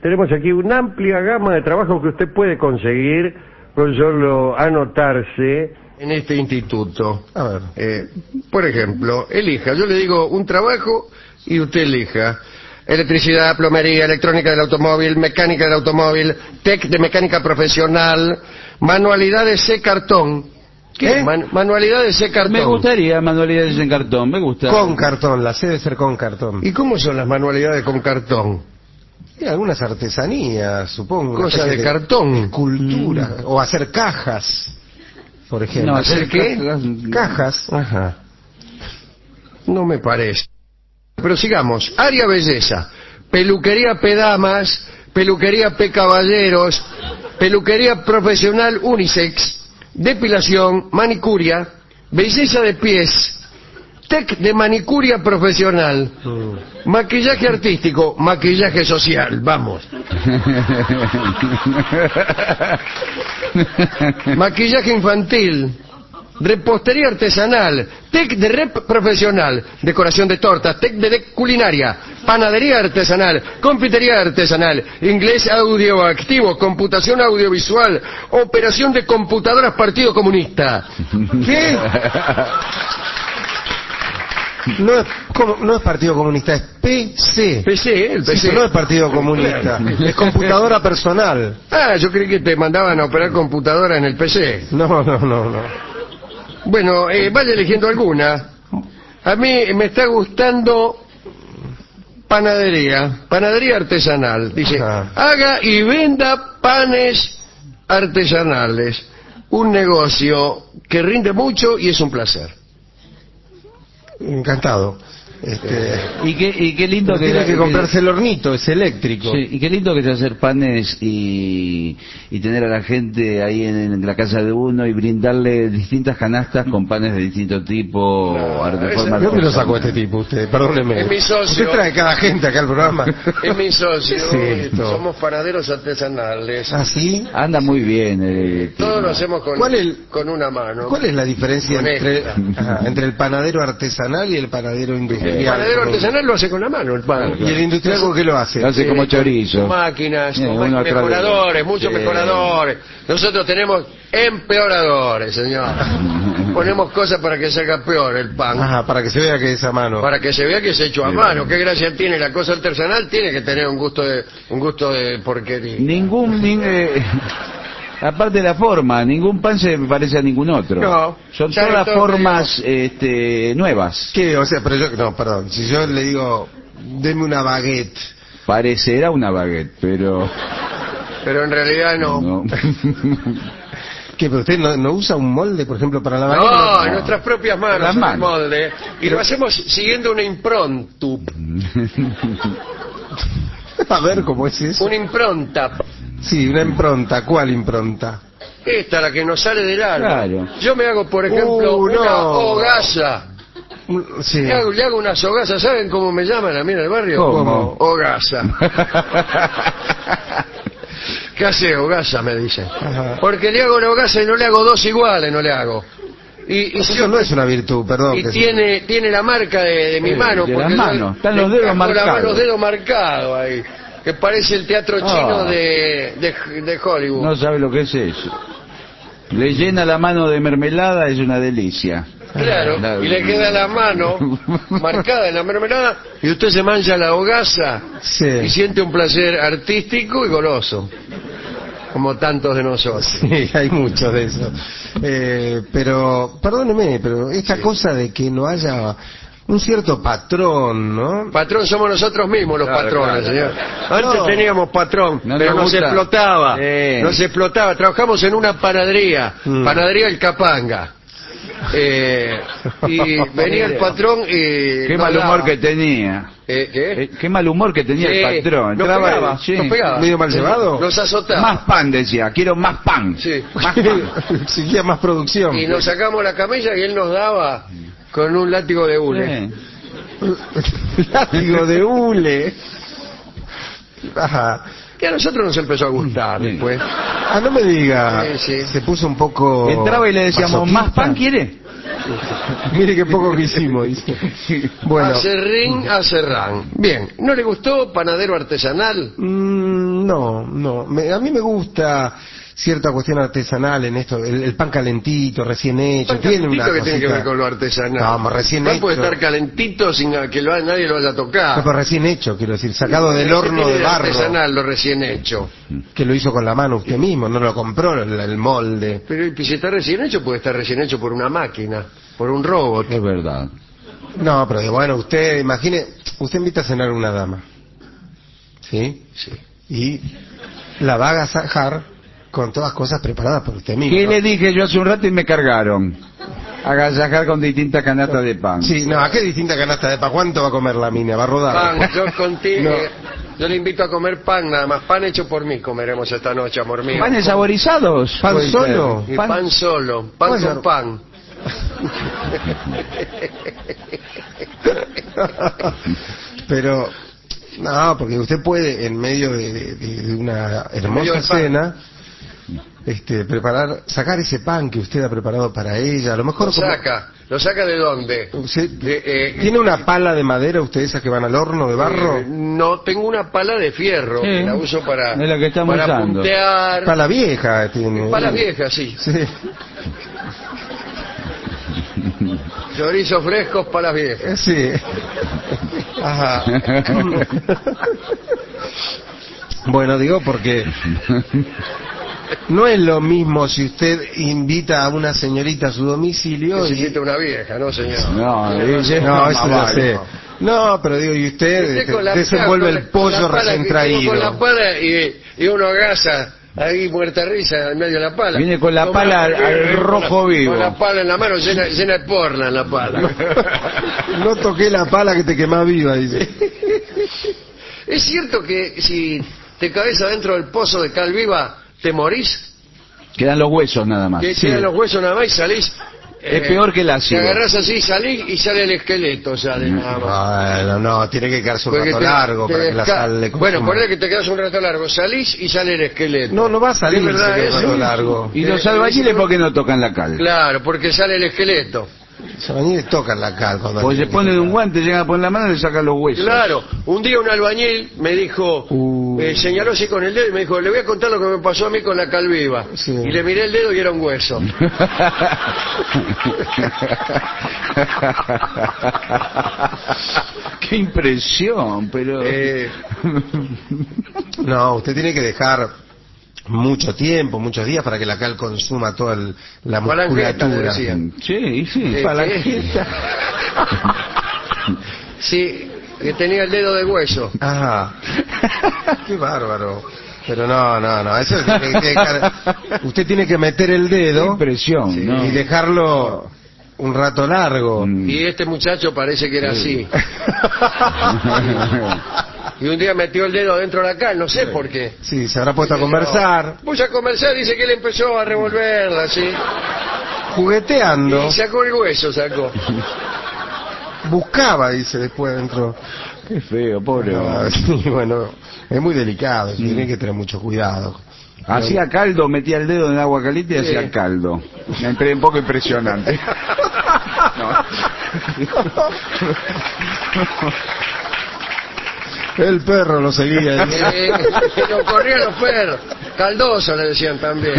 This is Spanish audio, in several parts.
tenemos aquí una amplia gama de trabajos que usted puede conseguir con solo anotarse en este instituto. A ver. Por ejemplo, elija, yo le digo un trabajo y usted elija. Electricidad, plomería, electrónica del automóvil, mecánica del automóvil, tech de mecánica profesional, manualidades de cartón. ¿Qué? Manualidades de cartón. Me gustaría manualidades en cartón, me gusta. Con cartón, la C debe ser con cartón. ¿Y cómo son las manualidades con cartón? Y algunas artesanías, supongo. Cosas de cartón. Escultura. O hacer cajas, por ejemplo. No, ¿Hacer qué? Cajas. Ajá. No me parece. Pero sigamos. Área belleza. Peluquería pedamas, peluquería caballeros, peluquería profesional unisex, depilación, manicuria, belleza de pies, tec de manicuria profesional, maquillaje artístico, maquillaje social, vamos. Maquillaje infantil, repostería artesanal, tec de rep profesional, decoración de tortas, tec de culinaria, panadería artesanal, confitería artesanal, inglés audioactivo, computación audiovisual, operación de computadoras Partido Comunista. ¿Qué? No es Partido Comunista, es PC. PC, el PC. Sí, no es Partido Comunista, es computadora personal. Ah, yo creí que te mandaban a operar computadora en el PC. No. Bueno, vaya eligiendo alguna. A mí me está gustando panadería artesanal. Dice, Ajá. haga y venda panes artesanales. Un negocio que rinde mucho y es un placer. Encantado. Y qué lindo que tiene que comprarse el hornito, es eléctrico. Sí, y qué lindo que es hacer panes y tener a la gente ahí en la casa de uno y brindarle distintas canastas con panes de distinto tipo. ¿De dónde lo sacó este tipo usted? Perdóneme. Es mi socio. Usted trae cada gente acá al programa. Es mi socio. ¿Qué es esto? Somos panaderos artesanales. ¿Ah, sí? Anda muy bien. Todo lo hacemos con una mano. ¿Cuál es la diferencia Con entre el panadero artesanal y el panadero industrial? El panadero artesanal lo hace con la mano, el pan. ¿Y el industrial con qué lo hace? Lo hace como chorizo. Máquinas, con uno atrás mejoradores, muchos Sí. mejoradores. Nosotros tenemos empeoradores, señor. Ponemos cosas para que salga peor el pan. Ajá, para que se vea que es a mano. Para que se vea que es hecho a mano. ¿Qué gracia tiene la cosa artesanal? Tiene que tener un gusto de porquería. Aparte de la forma, ningún pan se parece a ningún otro. No. Son Ya todas todo formas nuevas. ¿Qué? O sea, pero yo... No, perdón. Si yo le digo, deme una baguette. Parecerá una baguette, pero Pero en realidad no. no. ¿Qué? ¿Pero usted no usa un molde, por ejemplo, para la baguette? No, en nuestras propias manos, Las en el manos. molde. Y lo hacemos siguiendo una impronta. A ver, ¿cómo es eso? Una impronta. Sí, una impronta. ¿Cuál impronta? Esta, la que nos sale del alma. Claro. Yo me hago, por ejemplo, una no. hogaza. Sí. Le hago unas hogazas. ¿Saben cómo me llaman a mí en el barrio? ¿Cómo? Hogaza. ¿Qué hace hogaza? Me dicen. Ajá. Porque le hago una hogaza y no le hago dos iguales, no le hago. Y Eso no es una virtud, perdón. y tiene la marca de mi mano. de porque las yo manos. Están le los dedos encajo marcados. los dedos marcados ahí. Que parece el teatro chino de Hollywood. No sabe lo que es eso. Le llena la mano de mermelada, es una delicia. Claro, y le queda la mano marcada en la mermelada y usted se mancha la hogaza y Sí. siente un placer artístico y goloso, como tantos de nosotros. Sí, hay mucho de eso. Pero, perdóneme, pero esta cosa de que no haya un cierto patrón, ¿no? Patrón somos nosotros mismos los Claro, patrones, claro. señor. Antes No. teníamos patrón, No pero nos no se gusta. explotaba. Sí. No se explotaba. Trabajamos en una panadería, panadería El Capanga. Y venía el patrón y... Qué nos mal humor daba. que tenía. ¿Qué? Qué mal humor que tenía Sí, el patrón. nos Entraba, pegaba, sí. nos pegaba. ¿Medio mal llevado? Nos azotaba. Más pan, decía. Quiero más pan. Sí. Más pan. Exigía más producción. Y nos sacamos la camilla y él nos daba con un látigo de hule. Sí. Látigo de hule. Ajá. Que a nosotros nos empezó a gustar Sí. después. Ah, no me diga. Sí, sí. Se puso un poco... Entraba y le decíamos, masoquista. ¿más pan quiere? Mire qué poco que hicimos, dice. Bueno. Acerrín, acerrán. Bien, ¿no le gustó panadero artesanal? No. A mí me gusta cierta cuestión artesanal en esto, el pan calentito, recién hecho, tiene una que tiene que ver cosita. con lo artesanal. Vamos, recién No hecho. puede estar calentito sin que nadie lo haya tocado. No, pero recién hecho, quiero decir, sacado del ¿Qué horno tiene de barro, artesanal, lo recién hecho. que lo hizo con la mano usted mismo, no lo compró el molde. Pero si está recién hecho, puede estar recién hecho por una máquina, por un robot. Es verdad. No, pero bueno, usted imagine, usted invita a cenar a una dama, ¿sí? Sí. Y la va a agasajar con todas cosas preparadas por usted mismo. ¿Qué ¿no? le dije yo hace un rato y me cargaron? Agasajar con distintas canastas de pan. Sí, no, ¿a qué distinta canasta de pan? ¿Cuánto va a comer la mina? ¿Va a rodar? Pan, No. yo le invito a comer pan nada más, pan hecho por mí comeremos esta noche, amor mío. ¿Panes saborizados? ¿Pan Puede solo? Y ser. pan solo, pan Bueno. con pan. Pero, no, porque usted puede, en medio de una medio hermosa del pan. cena, sacar ese pan que usted ha preparado para ella. A lo mejor ¿Lo saca de dónde? ¿Tiene una pala de madera usted, esas que van al horno de barro? No, tengo una pala de fierro, Sí. que la uso para, Es la que estamos para usando. puntear. Pala vieja tiene. Pala vieja, sí. Sí. Chorizos frescos, palas viejas. Sí. Ajá. Bueno, digo porque no es lo mismo si usted invita a una señorita a su domicilio Necesita una vieja, ¿no, señor? No, No, eso ya sé. No, pero digo, y usted Con la- desenvuelve con el la- pollo con la pala, recién que traído. tengo con la pala y uno agasa ahí muerta risa en medio de la pala. Viene con la Como pala una- al rojo vivo. Con la pala en la mano llena de porla en la pala. No toqué la pala que te quemás viva, dice. ¿Es cierto que si te caes adentro del pozo de cal viva, te morís? Quedan los huesos nada más. Que sí. quedan los huesos nada más y salís... Es peor que el ácido. Te agarrás así, salís y sale el esqueleto, sale nada más. Bueno, no, tiene que quedarse un Porque rato te- largo te para que la desca- sal le Bueno, consuma. ponele que te quedas un rato largo, salís y sale el esqueleto. No va a salir ¿Es verdad ese eso? rato largo. ¿Y los albañiles por qué no tocan la cal? Claro, porque sale el esqueleto. Los albañiles tocan la cal cuando... Pues se ponen un guante, llegan a poner la mano y le sacan los huesos. Claro, un día un albañil me dijo, señaló así con el dedo y me dijo, le voy a contar lo que me pasó a mí con la cal viva. Sí. Y le miré el dedo y era un hueso. Qué impresión, pero... No, usted tiene que dejar mucho tiempo, muchos días para que la cal consuma toda la Falangeta, le musculatura. decían. Sí, sí. ¿Qué? Sí, que tenía el dedo de hueso. Ajá. Qué bárbaro. Pero no, eso tiene que dejar... Usted tiene que meter el Qué dedo impresión, Sí. ¿no? y dejarlo un rato largo. Y este muchacho parece que era así. Y un día metió el dedo dentro de la cal, no sé por qué. Sí, se habrá puesto a conversar, Puse a conversar, dice que él empezó a revolverla, así. jugueteando, Y sacó el hueso, sacó. buscaba, dice después dentro. Qué feo, pobre. Ah, sí, bueno, es muy delicado, tiene que tener mucho cuidado. Hacía caldo, metía el dedo en el agua caliente y Sí. hacía caldo. Un poco impresionante. El perro lo seguía. Lo corrían los perros. Caldoso le decían también.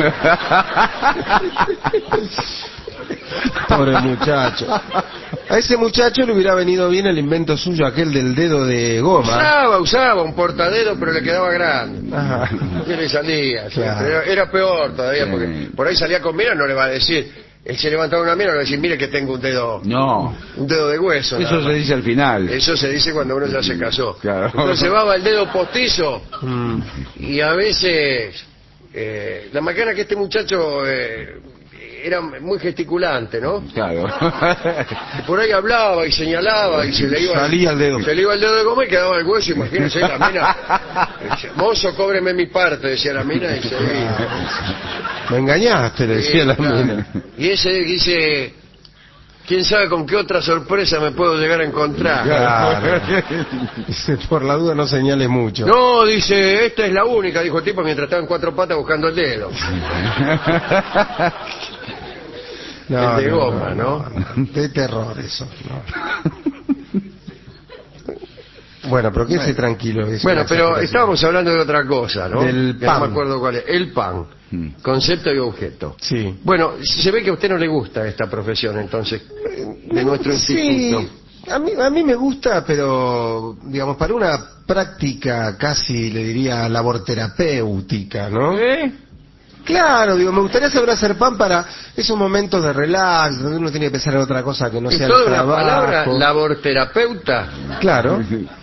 Pobre muchacho. A ese muchacho le hubiera venido bien el invento suyo, aquel del dedo de goma. Usaba un portadedo, pero le quedaba grande. Ajá. ¿Qué le salía? Claro. Era peor todavía, Sí. porque por ahí salía con mina, no le va a decir. Él se levantaba una mina y le va a decir, mire que tengo un dedo de hueso. Eso nada se más. dice al final. Eso se dice cuando uno ya se casó. Claro. Entonces llevaba el dedo postizo Mm. y a veces la macana que este muchacho era muy gesticulante, ¿no? Claro. Y por ahí hablaba y señalaba y se le iba Salía el dedo. se le iba el dedo de goma y quedaba el hueso. Imagínense la mina. Mozo, cóbreme mi parte, decía la mina y se iba. Me engañaste, le decía Sí, la claro. mina. Y ese dice, quién sabe con qué otra sorpresa me puedo llegar a encontrar. Claro. Dice, por la duda no señales mucho. No, dice, esta es la única, dijo el tipo mientras estaba en cuatro patas buscando el dedo. No, el de goma, ¿no? De terror eso. No. Bueno, pero quédese tranquilo. Es Bueno, una pero exageración. estábamos hablando de otra cosa, ¿no? Del Que pan. no me acuerdo cuál es. El pan. Concepto y objeto. Sí. Bueno, se ve que a usted no le gusta esta profesión, entonces, de nuestro instituto. Sí, a mí me gusta, pero, digamos, para una práctica casi, le diría, laborterapéutica, ¿no? Claro, digo, me gustaría saber hacer pan para esos momentos de relax, donde uno tiene que pensar en otra cosa que no ¿Es sea el toda una trabajo. palabra, laborterapeuta? Claro.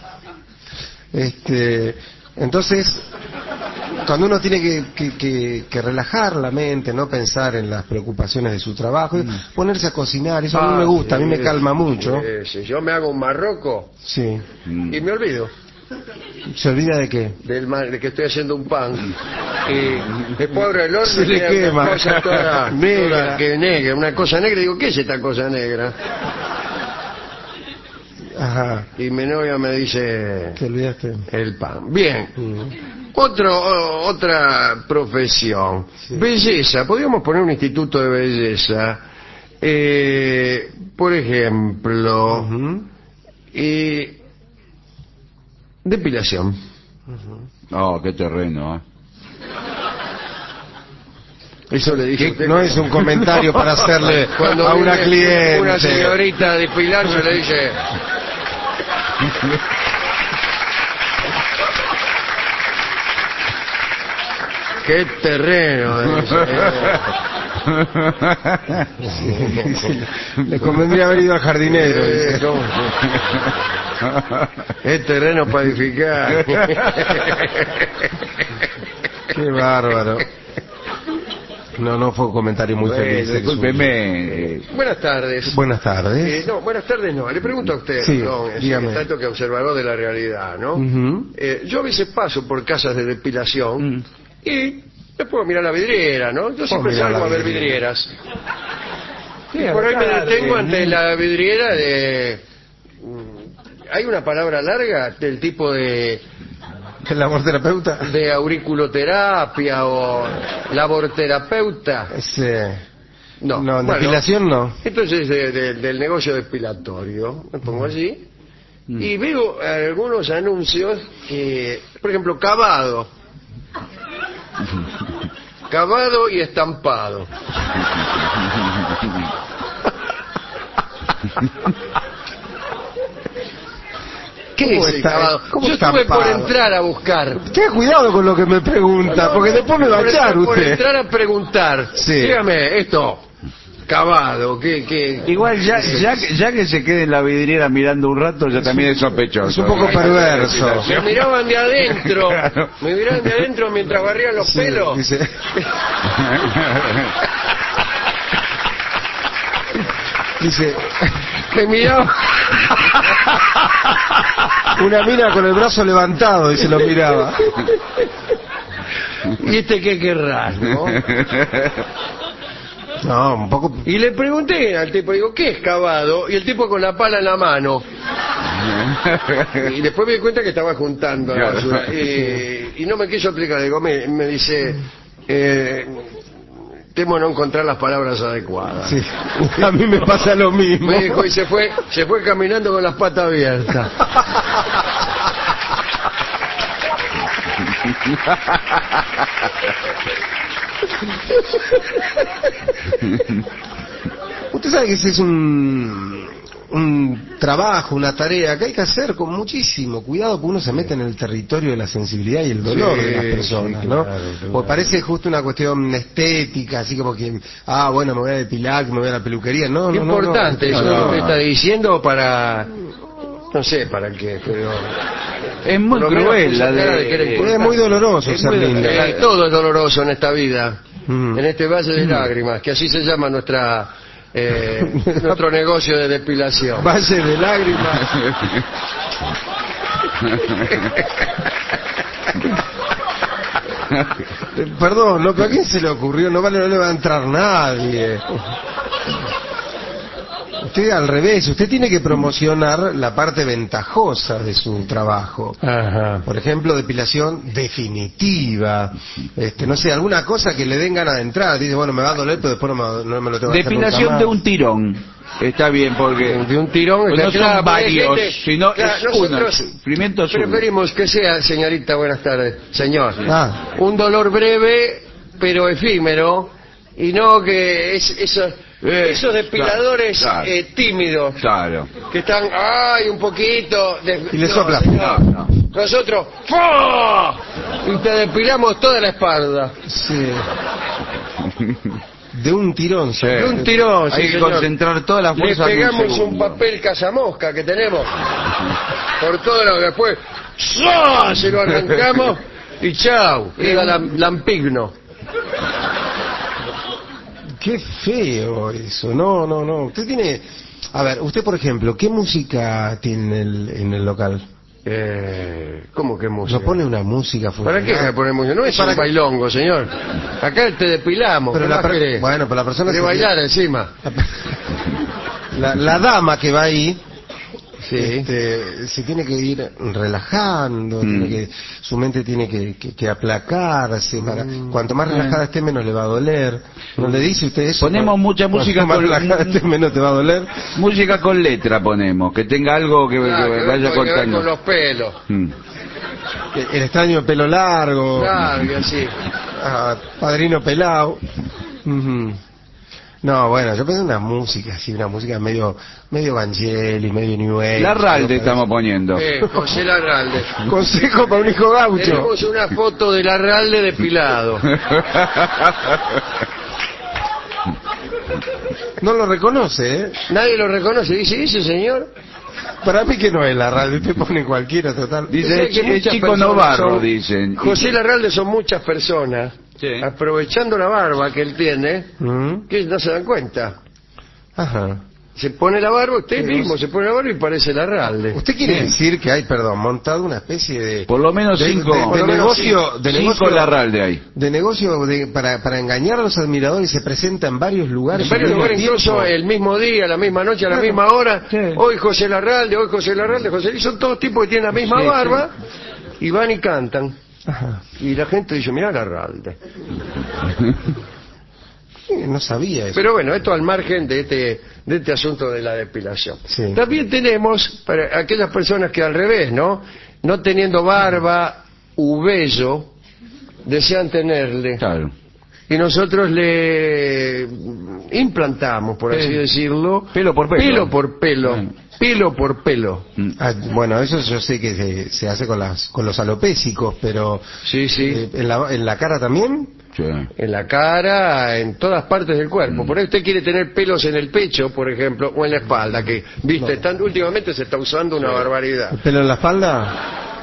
Entonces, cuando uno tiene que relajar la mente, no pensar en las preocupaciones de su trabajo, ponerse a cocinar, eso a mí me gusta, a mí me calma mucho. Si yo me hago un marroco Sí. y me olvido ¿Se olvida de qué? de que estoy haciendo un pan y después abro el horno Se y le tiene quema. una cosa toda Negra. negra, una cosa negra, y digo, ¿qué es esta cosa negra? Ajá. Y mi novia me dice, ¿Te olvidaste? el pan. Bien. Otra profesión. Sí. Belleza. Podríamos poner un instituto de belleza. Por ejemplo, Ujú. Depilación. Oh, qué terreno, ¿eh? Eso le dije a usted No es un comentario para hacerle cuando a una viene cliente. una señorita a depilarse, le dice, qué terreno. Le convendría haber ido al jardinero. Dice. ¿Cómo? Es terreno para edificar. Qué bárbaro. No fue un comentario muy Bueno, feliz. Discúlpeme. Buenas tardes. Buenas tardes. No, buenas tardes no. Le pregunto a usted, Sí, perdón, es dígame. tanto que observador de la realidad, ¿no? Ujú. Yo a veces paso por casas de depilación y me puedo mirar la vidriera, ¿no? Yo siempre mirar salgo la a ver vidriera. vidrieras. Y por ahí me detengo ante la vidriera de... Hay una palabra larga del tipo de ¿El laborterapeuta? auriculoterapia o laborterapeuta. No, en bueno, depilación no. entonces del negocio depilatorio me pongo allí y veo algunos anuncios que, por ejemplo, cavado y estampado. ¿Qué ¿Cómo es el está? cavado? ¿Cómo Yo estuve por estampado? entrar a buscar. Tenga cuidado con lo que me pregunta, porque después me va a echar Por usted. entrar a preguntar. Sí. Dígame, esto, cavado, ¿qué? Igual ya que se quede en la vidriera mirando un rato, ya también es sospechoso. Es un poco perverso. Me miraban de adentro. Claro. Me miraban de adentro mientras barrían los Sí, pelos. dice. Dice, Me miraban. una mina con el brazo levantado y se lo miraba. ¿Y este qué querrá, no? No, un poco. Y le pregunté al tipo, digo, ¿qué es cavado? Y el tipo con la pala en la mano. Y después me di cuenta que estaba juntando la basura. Y no me quiso explicar. Digo, me dice, temo no encontrar las palabras adecuadas. Sí, a mí me pasa lo mismo. Me dijo y se fue caminando con las patas abiertas. Usted sabe que ese es un trabajo, una tarea que hay que hacer con muchísimo cuidado, porque uno se mete en el territorio de la sensibilidad y el dolor Sí, de las personas, sí, ¿no? claro. Porque parece justo una cuestión estética, así como que, bueno, me voy a depilar, me voy a la peluquería. No, no, no. Importante, No, eso no, es lo que no. está diciendo para... No sé para qué, pero... Es muy Por lo menos cruel puso la cara de que era de... importante. Es muy doloroso Es ser muy linda. Todo es doloroso en esta vida, Mm. en este valle de lágrimas, que así se llama nuestro negocio de depilación. Valle de lágrimas. Perdón, ¿no? ¿Pero a quién se le ocurrió? No le va a entrar nadie. Usted al revés, usted tiene que promocionar la parte ventajosa de su trabajo. Ajá. Por ejemplo, depilación definitiva. No sé, alguna cosa que le den ganas de entrar. Dice, bueno, me va a doler, pero después no me lo tengo que hacer nunca Depilación más. de un tirón. Está bien, porque De un tirón. pues está no son claro, porque hay varios, gente- sino claro, es uno. nosotros El sufrimiento es uno. preferimos que sea, señorita, buenas tardes, señor, Ah. un dolor breve, pero efímero, y no que esos depiladores claro. tímidos, Claro. que están, ay, un poquito... Y le sopla. señor. No. Nosotros, ¡fua! Y te depilamos toda la espalda. Sí. De un tirón. Sí. De un tirón, sí, Hay que señor. concentrar toda la Le fuerza en un pegamos un segundo. papel cazamosca que tenemos por todo lo que después ¡zas! Se lo arrancamos y chau, queda lampigno. Qué feo eso. No, no, no. Usted tiene... A ver, usted, por ejemplo, ¿qué música tiene en el local? ¿Cómo que música? ¿No pone una música ¿Para qué funcional? me pone música? No es Para un que- bailongo, señor. Acá te depilamos. Pero ¿qué la más querés? bueno, pero la persona De se- bailar encima. La dama que va ahí Sí. se tiene que ir relajando, tiene que, su mente tiene que aplacarse. Cuanto más relajada esté, menos le va a doler. ¿No le dice usted eso? Ponemos mucha música Cuanto más con- relajada esté, menos te va a doler. Música con letra ponemos, que tenga algo que, Claro, que que vaya ver contando. con los pelos. Mm. El extraño pelo largo, Claro, y así. padrino pelado. Ujú. No, bueno, yo pensé en una música así, una música medio Vangelis, medio New Age. La Ralde ¿no? estamos poniendo. José Larralde. Consejo para un hijo gaucho. Tenemos una foto de Larralde depilado. No lo reconoce, ¿eh? Nadie lo reconoce. Dice, ¿ese señor? Para mí que no es la radio, usted pone cualquiera, total. Dice, que el muchas chico personas Novarro, son- dicen. José Larralde son muchas personas, Sí. aprovechando la barba que él tiene, ¿Mm? que no se dan cuenta. Ajá. Se pone la barba, usted Sí, mismo no se pone la barba y parece Larralde. ¿Usted quiere Bien. decir que hay, perdón, montado una especie de... Por lo menos de- cinco. de Por lo menos negocio, de cinco negocio, Larralde hay. de negocio para engañar a los admiradores, se presenta en varios lugares. En varios al mismo lugares, tiempo. incluso el mismo día, la misma noche, a la Claro. misma hora. Sí. Hoy José Larralde, José. Y son todos tipos que tienen la misma Sí, barba y van y cantan. Ajá. Y la gente dice, mirá Larralde. No sabía eso. Pero bueno, esto al margen de este asunto de la depilación. Sí. También tenemos para aquellas personas que al revés, ¿no? No teniendo barba u vello, desean tenerle. Claro. Y nosotros le implantamos, por así decirlo, Pelo por pelo. pelo por pelo, Mm. pelo por pelo. Bueno, eso yo sé que se hace con los alopésicos, pero Sí, sí. en la cara también. Sí. En la cara, en todas partes del cuerpo. Por ahí usted quiere tener pelos en el pecho, por ejemplo, o en la espalda, que, viste, últimamente se está usando una barbaridad. ¿El pelo en la espalda?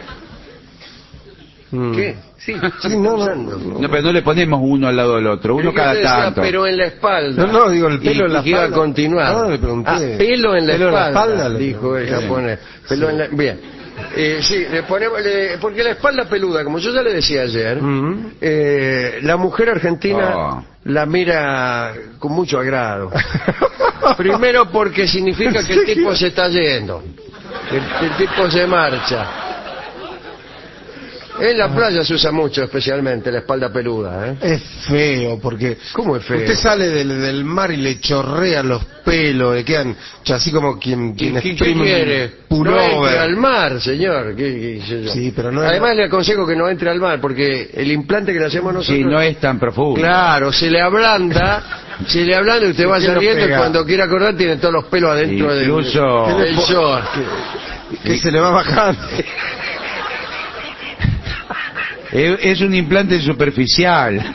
Mm. ¿Qué? Sí, Sí, no, no, No, pero no le ponemos uno al lado del otro, uno Pero cada yo te decía, tanto. pero en la espalda. No, digo, el pelo Y en la que iba a espalda. continuar. No, le pregunté. Pelo en la Pelo en la espalda, espalda, le dijo el pregunté. japonés. Pelo en la... Bien. Sí, le ponemos, porque la espalda peluda, como yo ya le decía ayer, Mm. la mujer argentina Oh. la mira con mucho agrado. Primero porque significa que el tipo se está yendo, que el tipo se marcha. En la playa se usa mucho, especialmente la espalda peluda, ¿eh? Es feo, porque ¿Cómo es feo? usted sale del mar y le chorrean los pelos, le quedan así como quien ¿Qué exprime quiere? un No entre pullover. al mar, señor. ¿Qué sé yo? Sí, pero no es- Además le aconsejo que no entre al mar, porque el implante que le hacemos nosotros... Sí, no es tan profundo. Claro, se le ablanda y usted va ¿Quién lo saliendo y pega? cuando quiera acordar tiene todos los pelos adentro Incluso- del short. Que se le va bajando. Es un implante superficial.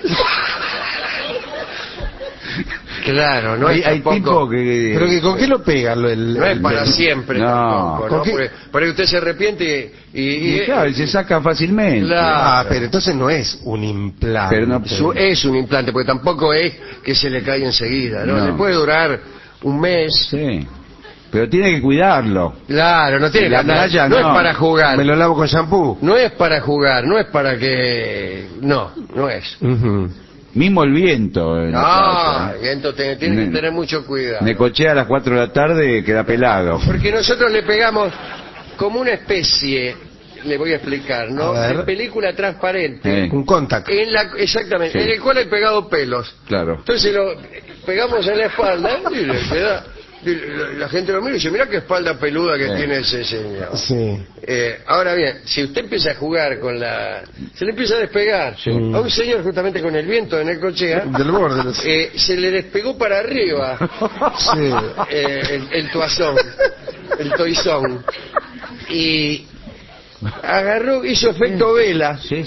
Claro, no hay es hay tampoco... tipos que... Pero que con qué lo pegan No es para siempre No. tampoco, ¿Con ¿no? qué? Porque por ahí usted se arrepiente Y claro, se saca fácilmente. Claro. Ah, pero entonces no es un implante. Pero no- es un implante, porque tampoco es que se le cae enseguida, ¿no? No. Le puede durar un mes. Sí. Pero tiene que cuidarlo. Claro, no tiene En la que andar- playa no es no. para jugar. Me lo lavo con shampoo. No es para jugar, no es para que... No es. Ujú. Mismo el viento. en la No, playa. el viento tiene que tener mucho cuidado. Necochea a las 4 de la tarde queda pelado. Porque nosotros le pegamos como una especie, le voy a explicar, ¿no? A ver. De película transparente. Un contact. Exactamente, Sí. en el cual hay pegado pelos. Claro. Entonces lo pegamos en la espalda y le queda la gente lo mira y dice, mira qué espalda peluda que tiene ese señor. Sí. Ahora bien, si usted empieza a jugar con se le empieza a despegar. A un señor justamente con el viento en el cochea, Del borde. se le despegó para arriba Sí. el toazón, el toizón. Y agarró, hizo efecto vela. Sí.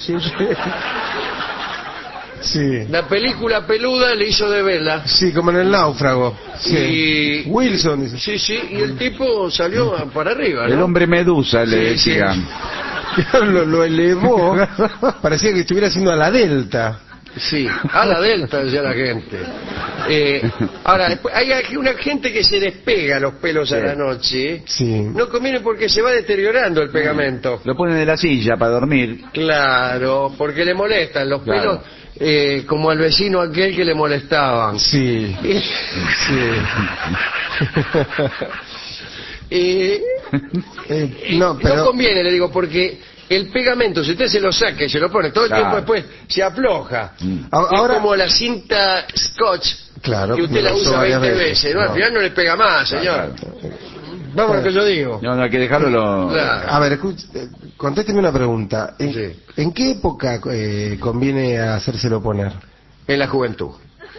Sí. La película peluda le hizo de vela. Sí, como en El Náufrago. Sí. Y Wilson dice. sí, y el tipo salió para arriba, ¿no? El hombre medusa, le Sí, decían. Lo elevó. Parecía que estuviera haciendo a la Delta. Sí, a la Delta, decía la gente. Ahora, después, hay una gente que se despega los pelos a la noche. Sí. No conviene porque se va deteriorando el pegamento. Lo ponen en la silla para dormir. Claro, porque le molestan los Claro. pelos, como al vecino aquel que le molestaban. Sí. No, No pero... conviene, le digo, porque el pegamento, si usted se lo saca y se lo pone todo el Claro. tiempo después, se afloja. Ahora- Es como la cinta Scotch, Claro, que usted me la lo usó usa varias 20 veces. veces, ¿no? Al No. final no le pega más, señor. Vamos a lo que yo digo. No, hay que dejarlo. Claro. A ver, contésteme una pregunta. Sí. ¿En qué época conviene hacérselo poner? En la juventud.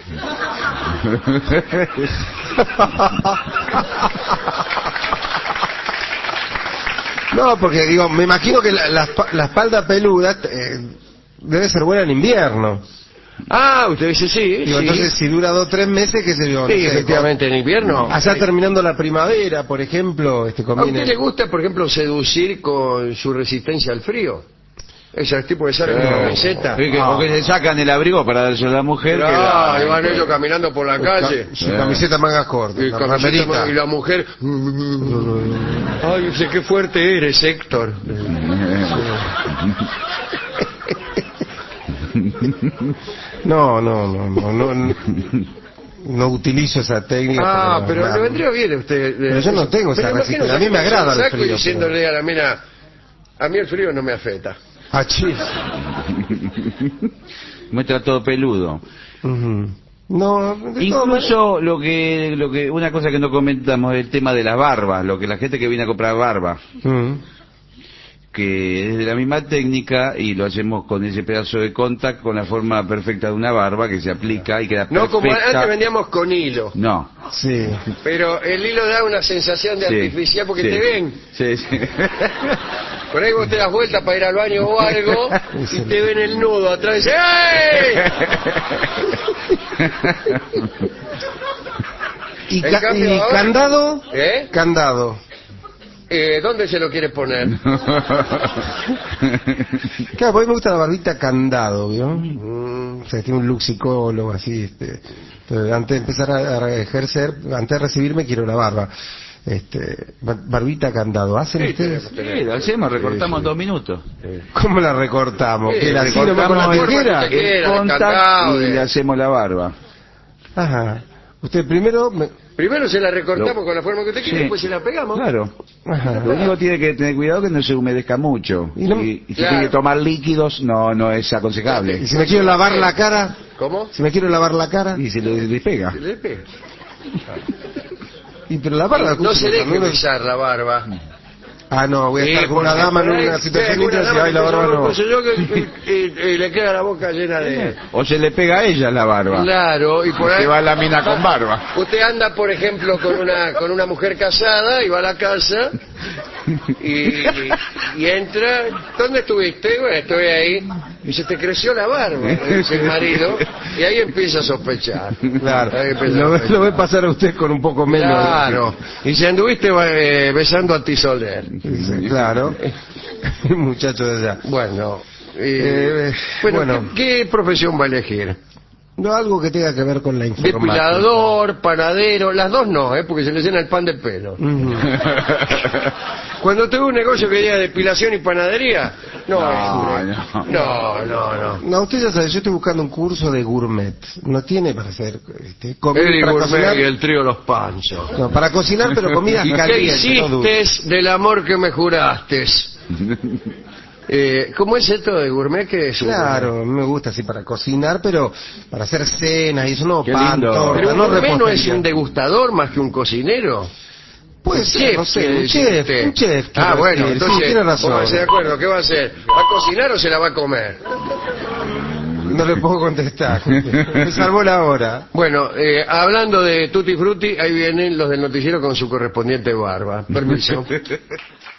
No, porque digo, me imagino que la espalda peluda debe ser buena en invierno. Ah, usted dice sí, Digo, sí. entonces si dura 2 o 3 meses, qué sé yo. Sí, no sé, efectivamente, en invierno. allá terminando la primavera, por ejemplo, ¿A conviene. usted le gusta, por ejemplo, seducir con su resistencia al frío? Ese tipo de sale con la camiseta. Sí, porque se sacan el abrigo para dárselo a la mujer. Claro, y van ellos caminando por la calle. Su camiseta mangas cortas, Y, la camiseta, remerita. y la mujer... Ay, yo sé qué fuerte eres, Héctor. No utilizo esa técnica. Ah, pero le vendría bien a usted. Pero yo no tengo esa Pero resistencia, imagínese a mí me agrada el saco y frío, diciéndole a la mina, a mí el frío no me afecta. Ah, chis. Muestra todo peludo. Ujú. No, de todas Incluso una cosa que no comentamos, el tema de las barbas, lo que la gente que viene a comprar barba, maneras. que es de la misma técnica y lo hacemos con ese pedazo de contact con la forma perfecta de una barba que se aplica y queda No, perfecta. como antes vendíamos con hilo. No. Sí. Pero el hilo da una sensación de Sí, artificial porque sí. te ven. Sí, sí. Por ahí vos te das vuelta para ir al baño o algo y te ven el nudo atrás y dices ¡Ey! ¿Y, En cambio y ahora- candado? ¿Eh? Candado. ¿Dónde se lo quiere poner? Claro, porque me gusta la barbita candado, ¿vio? O sea, tiene un look psicólogo así, Entonces, antes de empezar a ejercer, antes de recibirme, quiero la barba. Barbita candado, ¿hacen Sí, ustedes? Sí, lo hacemos, recortamos 2 minutos. ¿Cómo la recortamos? Sí, ¿Que era así, nomás con la recortamos tijera? el- Tijera, el contact candado, y le hacemos la barba. Ajá. Usted primero... Primero se la recortamos con la forma que usted quiere Sí. y después se la pegamos. Claro. Ajá. Lo único que tiene que tener cuidado que no se humedezca mucho. Y no- Y si Claro. tiene que tomar líquidos, no es aconsejable. ¿Y si me quiero lavar la cara? ¿Cómo? Si me quiero lavar la cara... Y se le despega. Se le pega. Y pero la barba... No se deje también es- pisar la barba. Ah, no, voy a estar con porque una dama en por ahí una situación ve una íntima y dama ay, la que barba no. pues yo que le queda la boca llena de... O se le pega a ella la barba. Claro, y por ahí... Se va la mina con barba. Usted anda, por ejemplo, con una mujer casada y va a la casa y entra. ¿Dónde estuviste? Bueno, estoy ahí. Y se te creció la barba, le dice el marido, y ahí empieza a sospechar. Claro, Ahí empieza a lo sospechar. voy a pasar a usted con un poco menos. Claro. Y si anduviste besando a Tisoler. Sí, claro. Muchacho de allá. Bueno, bueno. ¿qué profesión va a elegir? No, algo que tenga que ver con la informática. Depilador, panadero, las dos no, porque se le llena el pan de pelo. Ujú. Cuando tuve un negocio que diga depilación y panadería, no. No, usted ya sabe, yo estoy buscando un curso de gourmet. No tiene para hacer comida El para gourmet cocinar. y el trío Los Panchos. No, para cocinar, pero comidas ¿Qué calientes. no dulces. hiciste del amor que me juraste? ¿Cómo es esto de gourmet? Que es Claro, me gusta así para cocinar, pero para hacer cenas y eso no, Qué pan, lindo. torta, ¿Pero un no gourmet no es repostería. un degustador más que un cocinero? Puede ser, no sé, un chef, un chef. Ah, quiero bueno, decir. entonces, Sí, tiene razón. póngase de acuerdo, ¿qué va a hacer? ¿Va a cocinar o se la va a comer? No le puedo contestar. Me salvó la hora. Bueno, hablando de Tutti Frutti, ahí vienen los del noticiero con su correspondiente barba. Permiso.